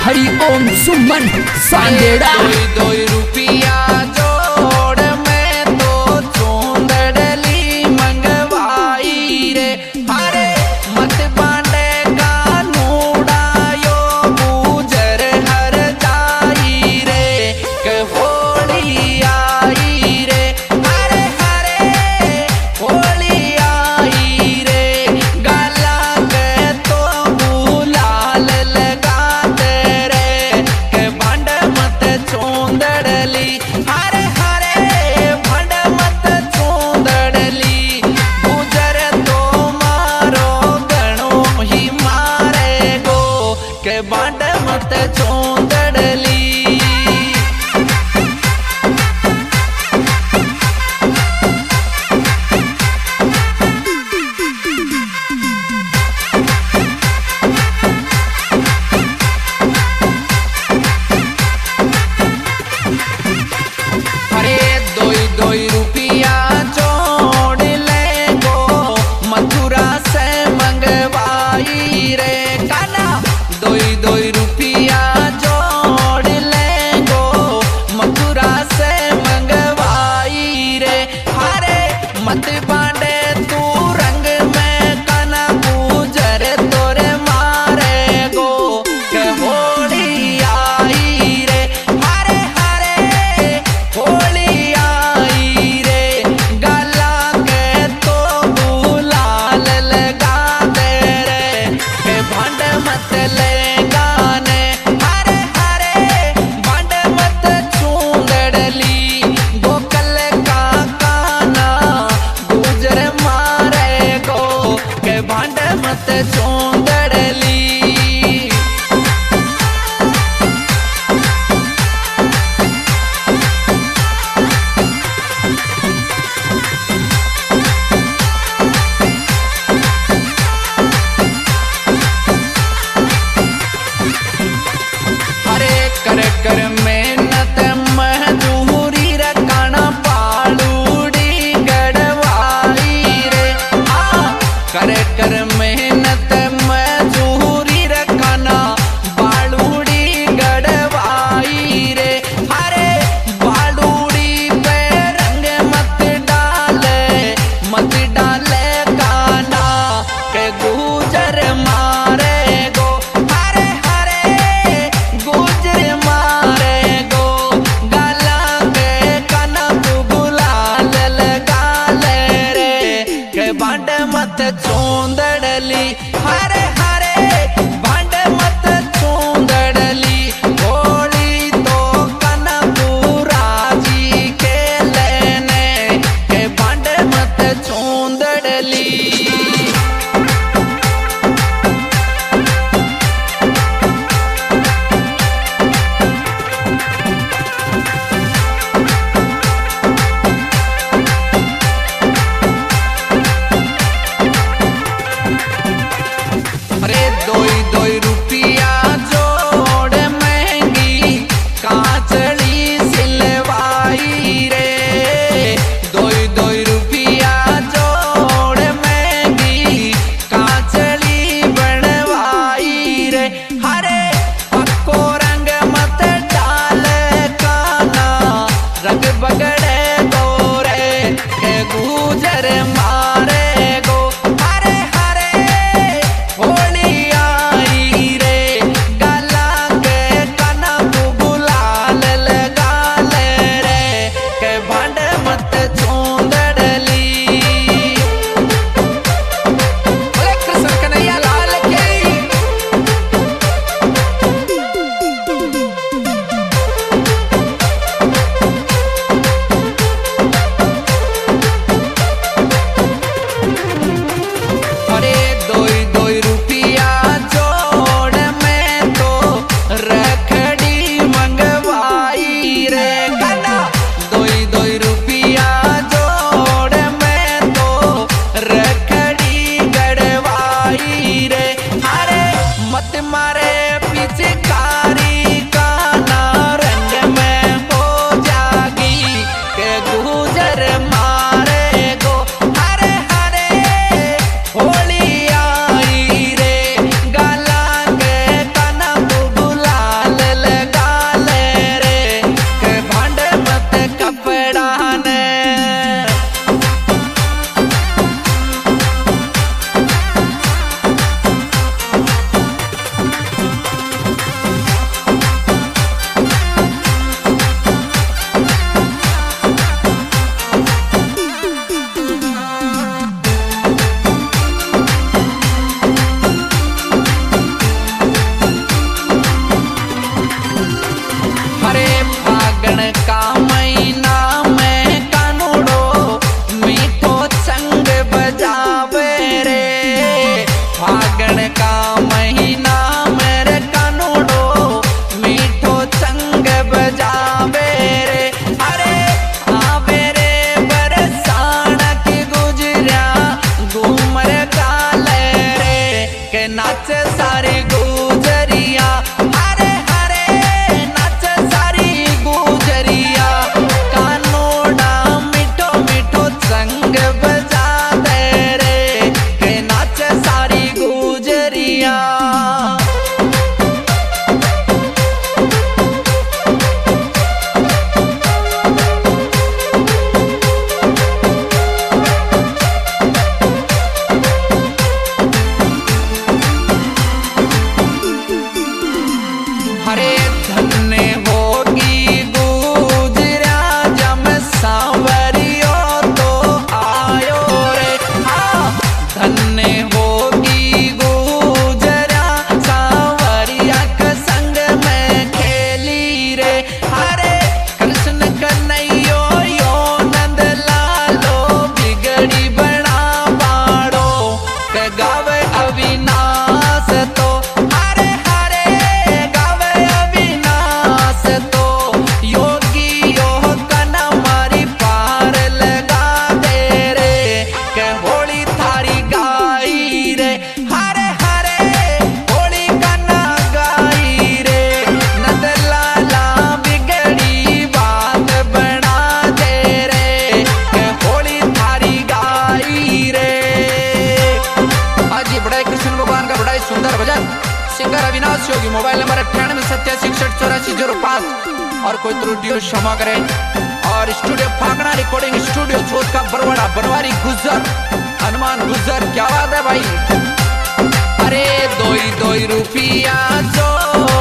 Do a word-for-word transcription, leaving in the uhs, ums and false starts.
हरि ओम सुमन सांदेड़ा। दो रुपया जोड़ में तो चोंदड़ली मंगवाई रे। अरे मत बांडे का नूड़ायो गुजर हर जाई रे के होली आई रे। अरे हरे होली आई रे गला के तो गुलाल लगा तेरे के भंड मत चोंदड़ली। हरे हरे भंड मत चोंदड़ली गुजर तो मारो गणो ही मारे गो के भंड मत चोंदड़ली। अरे दो दो रुपया जोड़ ले गो मथुरा से मंगवाई रे काना। दो दो रुपया जोड़ ले गो मथुरा से मंगवाई रे। अरे मत बांडे तू रंग में काना गुजर तोरे मारे गो के होली आई रे। हरे हरे होली आई रे गला के तो गुलाल लगा दे रे के भंड मत ले गाने। अरे धन्य होगी गुजरा जम सांवरियो तो आयो रे। हाँ धन्य होगी गुजरा सांवरिया के संग में खेली रे। अरे कृष्ण कन्हैयो यो नंद लालो बिगड़ी बना बाड़ो के गावे अविनाश तो। हरे हरे गावे अविनाश तो योगी यो कना मारी पार लगा दे रे के होली थारी गाई रे। हरे हरे होली कना गाई रे नंद लाला बिगड़ी बात बना दे रे के होली थारी गाई रे। आज ये बड़ा कृष्ण भगवान का बड़ा ही सुंदर भजन singer Avinash Yogi. Mobile number अट्ठानवे सत्तासी इकसठ चौरासी जीरो पाँच। और कोई त्रुटि हो क्षमा करें। और स्टूडियो फागना रिकॉर्डिंग स्टूडियो छोट का बरवाड़ा बनवारी गुजर हनुमान गुजर। क्या बात है भाई। अरे दोई दोई रुपया जो